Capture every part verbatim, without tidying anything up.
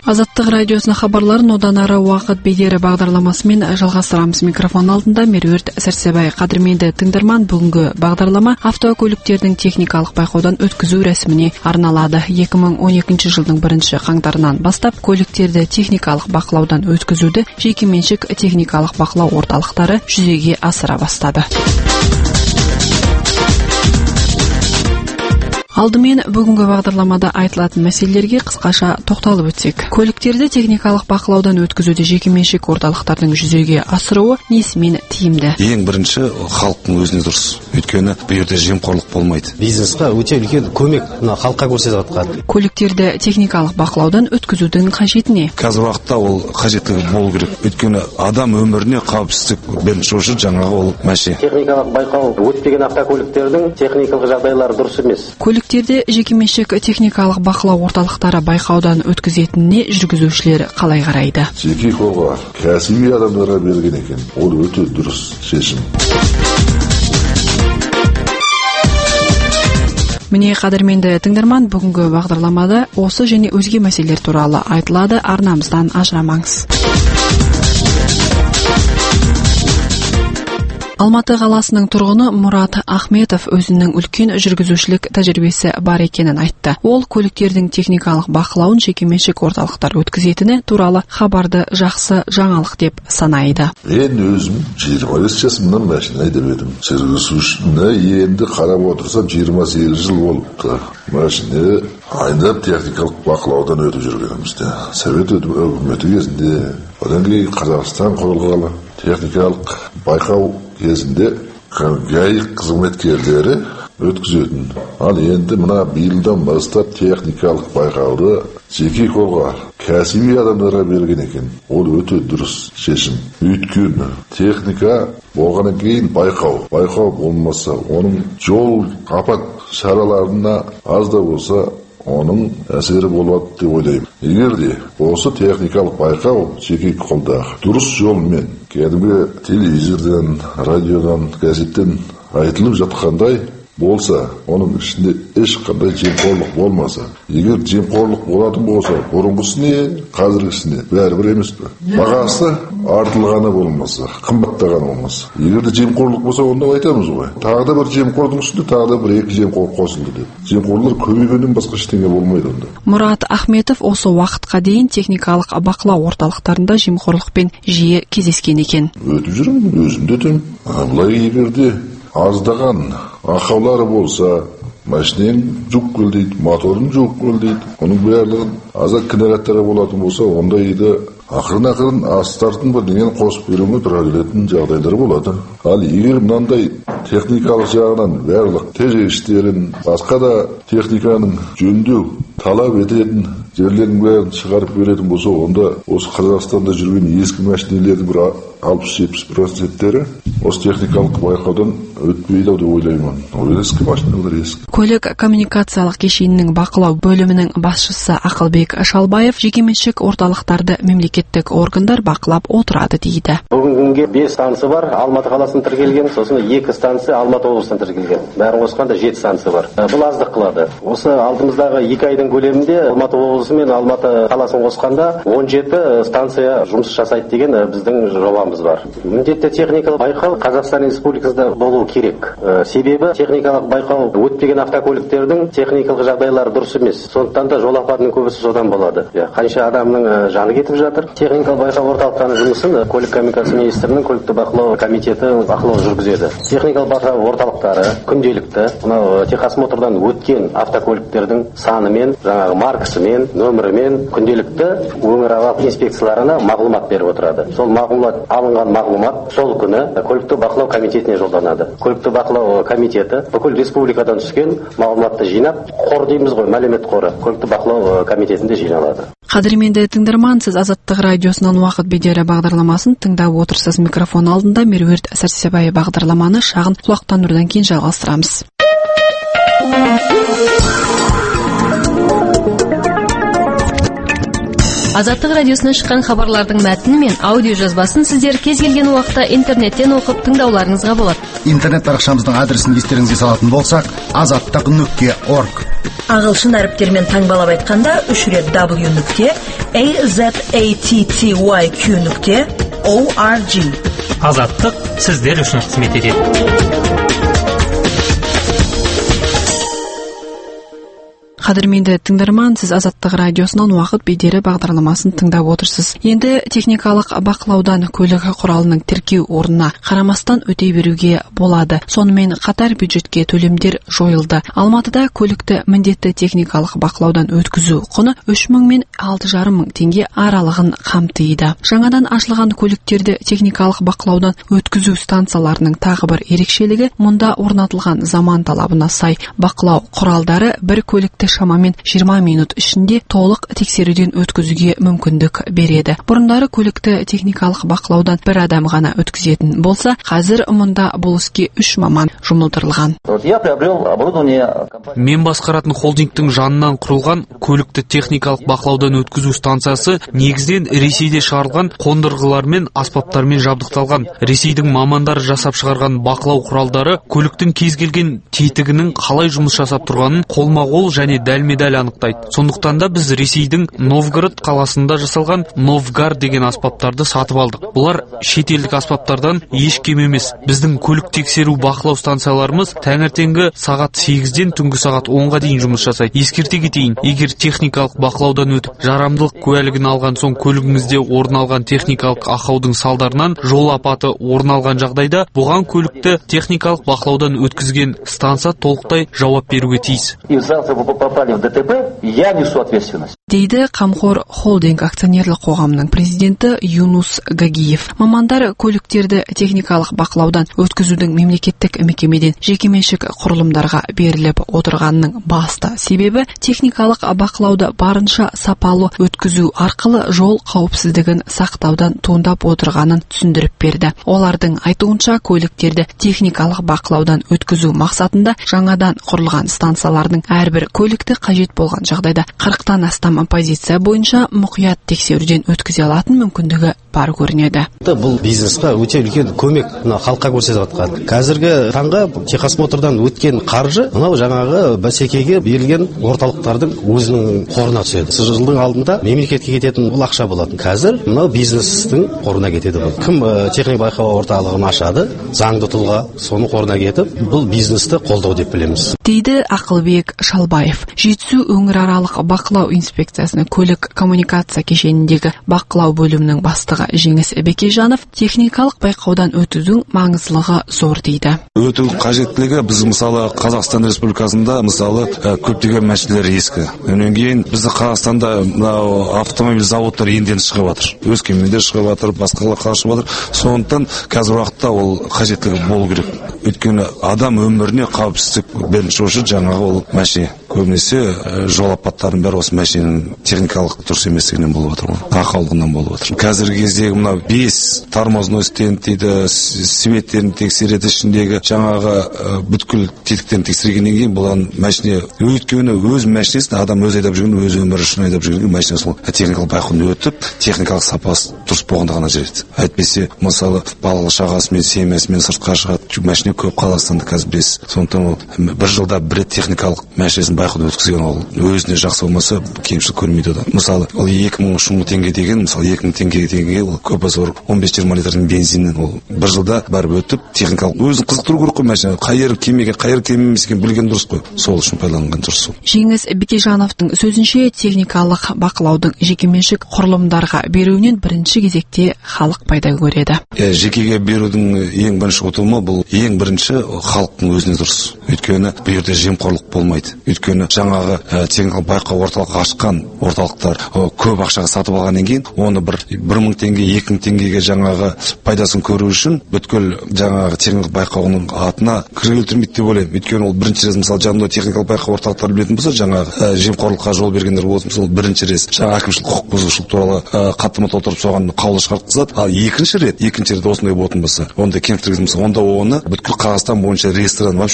Азаттық радиосына хабарларын одан ары уақыт бедері бағдарламасымен жалғастырамыз. Микрофон алдында Меруерт Сәрсебай. Қадірменді тыңдарман, бүгінгі бағдарлама автокөліктердің техникалық байқаудан өткізу рәсіміне арналады. екі мың он екінші жылдың бірінші қаңтарынан бастап көліктерді техникалық бақылаудан өткізуді жекеменшік техникалық бақылау орталықтары жүзеге асыра бастады. Алдымен бүгінгі бағдарламада айтылатын мәселелерге қысқаша тоқталып өтсек. Көліктерді техникалық бақылаудан өткізуді жекеменшік орталықтардың жүзеге асыруы несімен тиімді? Ең бірінші халықтың өзіне дұрыс. Өйткені бұл жерде жемқорлық болмайды. Бизнесқа өте үлкен көмек халыққа көрсетіп жатқан. Көліктерді техникалық бақылаудан өткізудің қажеті не? Қазір уақытта ол қажеттігі болу керек. Өйткені адам өміріне қауіпсіздік бірінші орында жаңағы ол мәселе. Техникалық байқау өтпеген автокөліктердің техникалық жағдайлары дұрыс емес. Көліктерді жекеменшік техникалық бақылау орталықтары байқаудан өткізетініне жүргізушілер қалай қарайды? Жеке қолға кәсіби адамдарға берген екен. Ол өте дұрыс шешім. Міне, қадірменді тыңдарман, бүгінгі бағдарламада осы және өзге мәселелер туралы айтылады. Арнамыздан ажырамаңыз. Алматы қаласының тұрғыны Мұрат Ахметов өзінің үлкен жүргізушілік тәжірибесі бар екенін айтты. Ол көліктердің техникалық бақылауын жекеменшік орталықтар өткізетіні туралы хабарды жақсы жаңалық деп санайды. Мен өзім жиырма бес жасымнан машина айдап едім. Жүргізушіні енді қарап отырсам жиырма сегіз жыл болыпты. Машина айдап техникалық бақылаудан өтіп жүргенімізде. Совет өкіметі кезінде, одан кейін Қазақстан құрылғалы техникалық байқау кезінде ГАИ қызметкерлері өткізетін. Ал енді мына биылдан бастап техникалық байқауды жеке қолға кәсіби адамдарға берген екен. Ол өте дұрыс шешім. Өйткені техника болғаннан кейін байқау. Байқау болмаса, оның жол апат шараларына аз да болса оның әсері болады деп ойлаймын. Егер де осы техникалық байқау жеке қолда дұрыс жолмен, кәдімгі телевизордан, радиодан, газеттен айтылып жатқандай болса, оның ішінде ешқандай жемқорлық болмаса, егер жемқорлық болатын болса, бұрынғысына, қазіргісіне бәрібір емес пе? Бағасы артылғаны болмаса, қымбаттағаны болмаса. Егер де жемқорлық болса, онда айтамыз ғой. Тағы да бір жемқорлықтың үстінде тағы да бір екі жемқорлық қосылды деп. Жемқорлар көбейгеннен басқа ештеңе болмайды онда. Мұрат Ахметов осы уақытқа дейін техникалық бақылау орталықтарында жемқорлықпен жиі кездескен екен. Өтіп жүрмін, өзім де өтем. Былай егер де аздаған ақаулары болса, машинең жүк көл дейді, моторын жүк көл дейді, оның барлығын азат кінәраттары болатын болса, онда еді ақырын-ақырын астартын бірдеңені қосып беруге тұра келетін жағдайлар болады. Ал егер мынандай техникалық жағынан барлық тежегіштерін, басқа да техниканың жөндеу талап ететін жерлердің бәрін шығарып беретін болса, онда осы Қазақстанда жүрген ескі машинелердің бір алпыс жетпіс проценттері осы техникалық байқаудан өтпейді деп ойлаймын. Ол ескі машиналар ескі. Көлік коммуникациялық кешенінің бақылау бөлімінің басшысы Ақылбек Шалбаев жекеменшік орталықтарды мемлекеттік органдар бақылап отырады дейді. Бүгінге бес станция бар, Алматы қаласынан тіркелген, сосын екі станция Алматы облысынан тіркелген. Бәрін қосқанда жеті станция бар. Бұл аздық қылады. Осы алдымыздағы екі айдың көлемінде Алматы облысы мен Алматы қаласын қосқанда он жеті станция жұмыс жасайды деген біздің жобамыз бар. Міндетті техникалық байқау Қазақстан Республикасында болу керек. Себебі техникалық байқау өтпеген автокөліктердің техникалық жағдайлары дұрыс емес. Сондықтан да жол апатының көбісі содан болады. Қанша адамның жаны кетіп жатыр. Техникалық байқау орталықтарының жұмысын көлік коммуникация министрінің көлікті бақылау комитеті бақылау жүргізеді. Техникалық байқау орталықтары күнделікті мынау техосмотрдан өткен автокөліктердің санымен, жаңағы маркасымен, нөмірімен күнделікті өңіраралық инспекцияларына мағлұмат беріп отырады. Сол мағлұмат алынған мағлұмат сол күні көлікті бақылау комитетіне жолданады. Көлікті бақылау комитеті бүкіл республикадан түскен мағлұматты жинап, қор дейміз ғой, мәлімет қоры көлікті бақылау комитетінде жиналады. Қадірменді тыңдарман, сіз Азаттық радиосынан уақыт бедері бағдарламасын тыңдап отырсыз. Микрофон алдында Меруерт Сәрсебай. Бағдарламаны шағын құлақтандырудан кейін жалғастырамыз. Азаттық радиосынан шыққан хабарлардың мәтіні мен аудио жазбасын сіздер кез келген уақытта интернеттен оқып тыңдауларыңызға болады. Интернет парақшамыздың адресін естеріңізге салатын болсақ, азаттық нүкте орг. Ағылшын әріптермен таңбалап айтқанда үш рет w нүкте azatty нүкте org. Азаттық сіздер үшін қызмет етеді. Қадірменді тыңдарман, сіз Азаттық радиосынан уақыт бедері бағдарламасын тыңдап отырсыз. Енді техникалық бақылаудан көлік құралының тіркеу орнына қарамастан өте беруге болады. Сонымен қатар бюджетке төлемдер жойылды. Алматыда көлікті міндетті техникалық бақылаудан өткізу құны үш мың мен алты жарым мың теңге аралығын қамтиды. Жаңадан ашылған көліктерді техникалық бақылаудан өткізу станцияларының тағы бір ерекшелігі, мұнда орнатылған заман талабына сай бақылау құралдары бір көлікті шамамен жиырма минут ішінде толық тексеруден өткізуге мүмкіндік береді. Бұрындары көлікті техникалық бақылаудан бір адам ғана өткізетін болса, қазір мұнда бұл іске үш маман жұмылдырылған. Мен басқаратын холдингтің жанынан құрылған көлікті техникалық бақылаудан өткізу станциясы негізден Ресейде шығарылған қондырғылар мен аспаптармен жабдықталған. Ресейдің мамандары жасап шығарған бақылау құралдары көліктің кез келген тетігінің қалай жұмыс жасап тұрғанын қолма-қол және дәлме-дәл анықтайды. Сондықтан да біз Ресейдің Новгород қаласында жасалған Новгар деген аспаптарды сатып алдық. Бұлар шетелдік аспаптардан еш кем емес. Біздің көлік тексеру бақылау станцияларымыз таңертеңгі сағат сегізден түнгі сағат онға дейін жұмыс жасайды. Ескерте кетейін, егер техникалық бақылаудан өтіп, жарамдылық куәлігін алған соң көлігіңізде орын алған техникалық ақаудың салдарынан жол апаты орын алған жағдайда, бұған көлікті техникалық бақылаудан өткізген станция толықтай жауап беруге тиіс. В ДТП, я несу ответственность. Дейді Қамқор холдинг акционерлік қоғамының президенті Юнус Гагиев. Мамандар көліктерді техникалық бақылаудан өткізудің мемлекеттік мекемеден жекеменшік құрылымдарға беріліп отырғанның басты себебі техникалық бақылауды барынша сапалы өткізу арқылы жол қауіпсіздігін сақтаудан туындап отырғанын түсіндіріп берді. Олардың айтуынша көліктерді техникалық бақылаудан өткізу мақсатында жаңадан құрылған станциялардың әрбір көлікті қажет болған жағдайда қырықтан астам позиция бойынша мұқият тексеруден өткізе алатын мүмкіндігі бар көрінеді. Бұл бизнесқа өте үлкен көмек халыққа көрсетіп жатқан. Қазіргі таңға техосмотрдан өткен қаржы мынау жаңағы бәсекеге берілген орталықтардың өзінің қорына түседі. Жылдың алдында мемлекетке кететін бұл ақша болатын. Қазір мынау бизнестің қорына кетеді бұл. Кім техник байқау орталығын ашады, заңды тұлға соның қорына кетіп, бұл бизнесті қолдау деп білеміз. Дейді Ақылбек Шалбаев. Жетісу өңіраралық бақылау инспекциясының көлік коммуникация кешеніндегі бақылау бөлімінің бастығы Жеңіс Бекежанов техникалық байқаудан өтудің маңыздылығы зор дейді. Өту қажеттілігі біз мысалы Қазақстан Республикасында мысалы көптеген мәселелер ескі. Онан кейін бізді Қазақстанда автомобиль заводтары енден шығып жатыр. Өскеменде шығып жатыр, басқалар шығып жатыр. Сондықтан қазір уақытта ол қажеттілігі болу керек. Өйткені адам өміріне қауіпсіздік бірінші орында жаңағы ол машина. Көбінесе жол апаттарының бәрі осы машинаның техникалық дұрыс еместігінен болып отыр ғой. Ақаулығынан болып отыр. Қазіргі кездегі мынау бес тормозной стенд дейді, светтерін тексереді, ішіндегі жаңағы бүткіл тетіктерін тексергеннен кейін бұлан машина өйткені өз машинасын адам өз айдап жүрген, өз өмірі үшін айдап жүрген машина сол техникалық байқаудан өтіп, техникалық сапасы дұрыс болғанда ғана жүреді. Әйтпесе, мысалы балалы шағасымен, семьясымен сыртқа шығады, машина көп Қазақстанда қазір білесіз. Сондықтан ол бір жылда бір рет техникалық машинасын байқаудан өткізген ол өзіне жақсы болмаса кемшілік көрмейді одан. Мысалы, ол екі мың үш мың теңге деген, мысалы екі мың теңгеге теңге ол көп азор он бес жиырма литрдің бензинін ол бір жылда барып өтіп техникалық өзін қызықтыру керек қой машина. Қайыр кемеге, қайыр кеме емес екенін білген дұрыс қой. Сол үшін пайдаланған дұрыс. Жеңіс Бекежановтың сөзінше техникалық бақылаудың жекеменшік құрылымдарға беруінен бірінші кезекте халық пайда көреді. Жекеге берудің ең бірінші ұтымы бұл ең бірінші халықтың өзіне дұрыс. Өйткені бұл жерде жемқорлық болмайды. Өйткені жаңағы техникалық байқау орталық ашқан орталықтар көп ақшаға сатып алғаннан кейін оны бір бір мың теңге, екі мың теңгеге жаңағы пайдасын көру үшін бүткіл жаңағы техникалық байқауының атына кіре өлтірмейді деп ойлаймын. Өйткені ол бірінші рет мысалы жанында техникалық байқау орталықтары білетін болса, жаңағы жемқорлыққа жол бергендер болсын, сол бірінші рет жаңа әкімшілік құқық бұзушылық туралы хаттама толтырып соған қаулы шығартқызады. Ал екінші рет, екінші рет осындай болатын болса, онда кемшілік болса, онда оны бүткіл Қазақстан бойынша реестрдан вообще мүлдем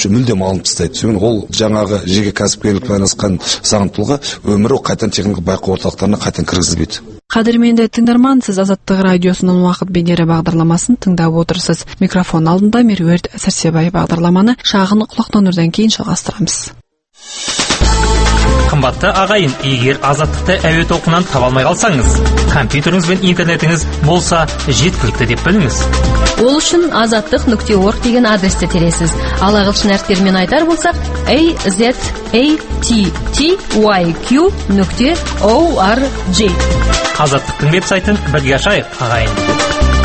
норма алынып тастайды. Соң ол жаңағы жеке кәсіпкерлікпен айналысқан заңды тұлға өмірі қайтадан техникалық байқау орталықтарына қайтадан кіргізілмейді. Қадірменді тыңдарман, сіз Азаттық радиосының уақыт бедері бағдарламасын тыңдап отырсыз. Микрофон алдында Меруерт Сәрсебай. Бағдарламаны шағын құлақтанудан кейін жалғастырамыз. Қымбатты ағайын, егер Азаттықты әуе толқынынан таба алмай қалсаңыз, компьютеріңіз бен интернетіңіз болса жеткілікті деп біліңіз. Ол үшін азаттық нүкте орг деген адресті тересіз. Ал ағылшын әріптерімен айтар болсақ a z a t t y q нүкте org. Азаттықтың веб-сайтын бірге ашайық, ағайын.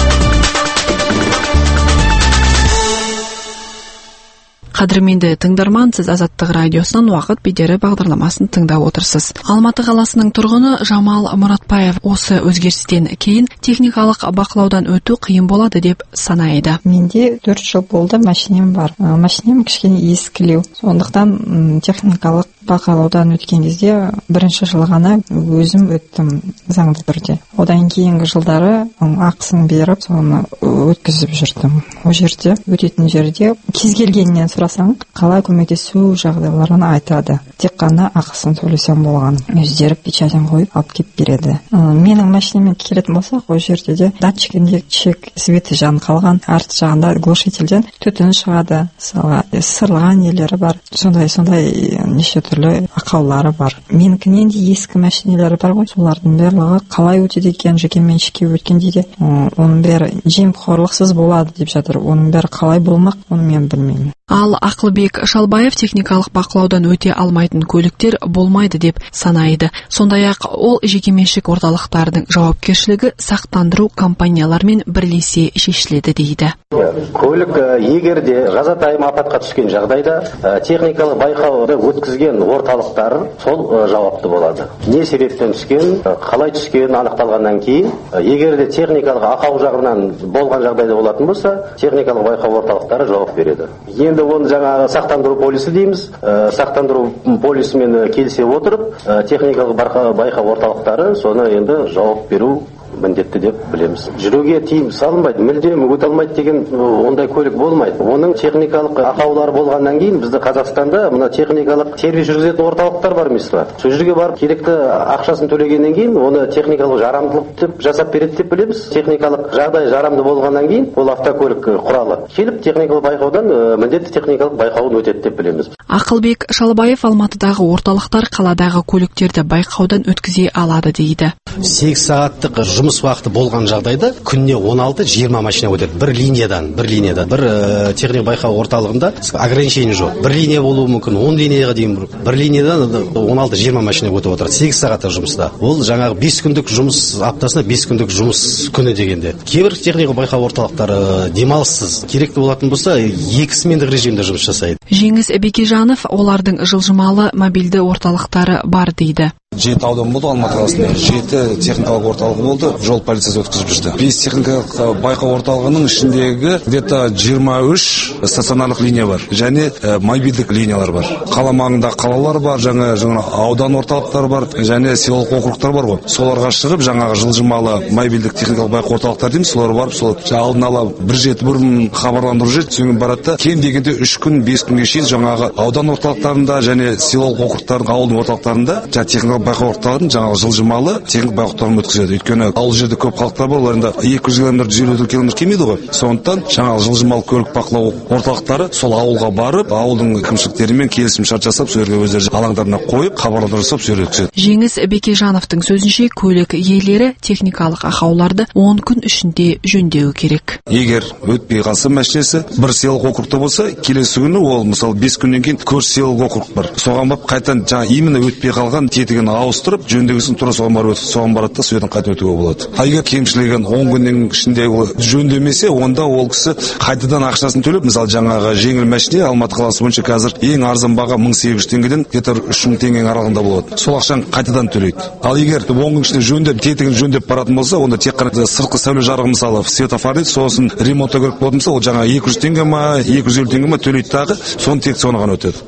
Қадірменді тыңдарман, сіз Азаттық радиосынан уақыт бедері бағдарламасын тыңдап отырсыз. Алматы қаласының тұрғыны Жамал Мұратбаев осы өзгерістен кейін техникалық бақылаудан өту қиын болады деп санайды. Менде төрт жыл болды машинем бар. Машинем кішкене ескілеу. Сондықтан техникалық бақылаудан өткен кезде бірінші жылы ғана өзім өттім заңды түрде. Одан кейінгі жылдары ақысын беріп, соны өткізіп жүрдім. О жерде, өтетін жерде кез келгеннен сұрасаң, қалай көмектесу жағдайларын айтады. Тек қана ақысын төлесем болған. Өздері печатен қойып алып кеп береді. Менің машинемен келетін болсақ, о жерде де датчигінде чек светі жанып қалған, арт жағында глушительден түтін шығады, сырылған нелері бар. Сондай-сондай неше түрлі ақаулары бар. Менікінен де ескі машинелері бар ғой, солардың барлығы қалай өтеді екен, жеке меншікке өткенде де оның бәрі жемқорлықсыз болады деп жатыр. Оның бәрі қалай болмақ, оны мен білмеймін. Ал Ақылбек Шалбаев техникалық бақылаудан өте алмайтын көліктер болмайды деп санайды. Сондай-ақ ол жекеменшік орталықтардың жауапкершілігі сақтандыру компаниялармен бірлесе шешіледі дейді. Көлік егер де жазатайым апатқа түскен жағдайда техникалық байқауды өткізген орталықтар сол жауапты болады. Не себептен түскен, қалай түскен анықталғаннан кейін, егер де техникалық ақау жағынан болған жағдайда болатын болса, техникалық байқау орталықтары жауап береді. Енді оны жаңағы сақтандыру полисі дейміз. Сақтандыру полисімен келісе отырып, техникалық байқау орталықтары соны енді жауап беру міндетті деп білеміз. Жүруге тиым салынбайды, мүлдем өте алмайды деген ондай көлік болмайды. Оның техникалық ақаулары болғаннан кейін бізді Қазақстанда мына техникалық сервис жүргізетін орталықтар бар емес пе? Сол жерге барып керекті ақшасын төлегеннен кейін оны техникалық жарамдылық деп жасап береді деп білеміз. Техникалық жағдай жарамды болғаннан кейін ол автокөлік құралы келіп техникалық байқаудан міндетті техникалық байқауын өтеді деп білеміз. Ақылбек Шалбаев Алматыдағы орталықтар қаладағы көліктерді байқаудан өткізе алады дейді. сегіз сағаттық жұмыс уақыты болған жағдайда күніне он алты жиырма машина өтеді. Бір линиядан, бір линиядан. Бір ә, техник байқау орталығында ограничение жоқ. Бір линия болуы мүмкін, он линияға дейін бір линиядан он алты жиырма машина өтіп отыр. сегіз сағаттық жұмыста. Ол жаңағы бес күндік жұмыс аптасына бес күндік жұмыс күні дегенде. Кейбір техник байқау орталықтары демалыссыз. Керекті болатын болса, екі смендік режимде жұмыс жасайды. Жеңіс Бекежанов олардың жылжымалы мобильді орталықтары бар дейді. Жеті аудан болды Алматы қаласында. Жеті техникалық орталығы болды. Жол полициясы өткізіп жүрді. Бес техникалық байқау орталығының ішіндегі где-то жиырма үш стационарлық линия бар. Және ә, мобильдік линиялар бар. Қала маңында қалалар бар, жаңа жаңа аудан орталықтары бар, және селолық округтар бар ғой. Соларға шығып жаңағы жылжымалы мобильдік техникалық байқау орталықтар дейміз, солар барып, сол алдын ала бір жеті бұрын хабарландыру жүреді. Соңын барады. Кем дегенде үш күн, бес күнге шейін жаңағы аудан орталықтарында және селолық округтардың ауылдың орталықтарында техникалық байқау орталығын жаңағы жылжымалы техник байқауларын өткізеді. Өйткені ауыл жерде көп халықтар бар, оларында екі жүз километр, жүз елу километр келмейді ғой. Сондықтан жаңағы жылжымалы көлік бақылау орталықтары сол ауылға барып, ауылдың әкімшіліктерімен келісім шарт жасап, сол жерге өздері алаңдарына қойып, хабарландыру жасап, сол жерге өткізеді. Жеңіс Бекежановтың сөзінше, көлік иелері техникалық ақауларды он күн ішінде жөндеу керек. Егер өтпей қалса машинесі бір селолық округта болса, келесі күні ол мысалы бес күннен кейін көрші селолық округ бар. Соған барып қайтадан жаңа именно өтпей қалған тетігін ауыстырып, жөндегісін тура соған барып өтіп, соған барады да содан қайта өтуге болады. Егер кемшілігі он күннің ішінде жөндемесе, онда ол кісі қайтадан ақшасын төлеп, мысалы жаңағы жеңіл машине Алматы қаласы бойынша қазір ең арзан баға мың сегіз жүз теңгеден где-то үш мың теңгенің аралығында болады. Сол ақшаны қайтадан төлейді. Ал егер он күн ішінде жөндеп, тетігін жөндеп баратын болса, онда тек қана сыртқы сәуле жарығы мысалы светофор дейді, сосын ремонтқа керек болатын болса, ол жаңа екі жүз теңге ма, екі жүз елу теңге ма төлейді дағы, соны тек соны ғана өтеді.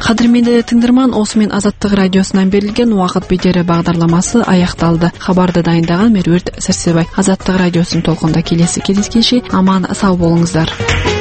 Кадырменде тыңдарман, осымен Азаттык радиосунан берилген Убакыт бедери багдарламасы аякталды. Хабарды дайындаган Меруерт Сәрсебай. Азаттык радиосунун толкунда келесі кездескенше аман сау болуңуздар.